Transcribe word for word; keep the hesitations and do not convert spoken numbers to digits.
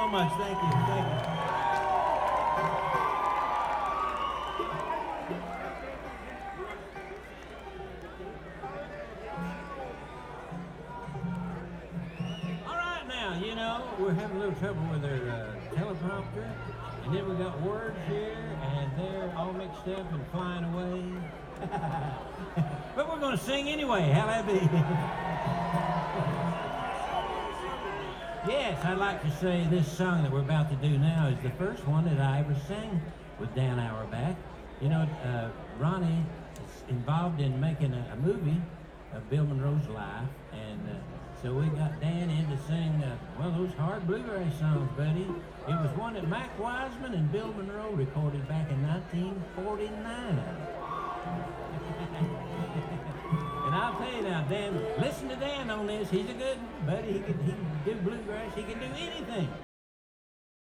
so much. Thank you. Thank you. All right, now, you know, we're having a little trouble with our uh, teleprompter, and then we got words here, and they're all mixed up and flying away. But we're going to sing anyway. How'll that be? Yes, I'd like to say this song that we're about to do now is the first one that I ever sang with Dan Auerbach. You know, uh, Ronnie is involved in making a, a movie of Bill Monroe's life, and uh, so we got Dan in to sing, uh, well, those hard bluegrass songs, buddy. It was one that Mac Wiseman and Bill Monroe recorded back in nineteen forty-nine. And I'll tell you now, Dan, listen to Dan on this. He's a good buddy. He can, he can do bluegrass. He can do anything.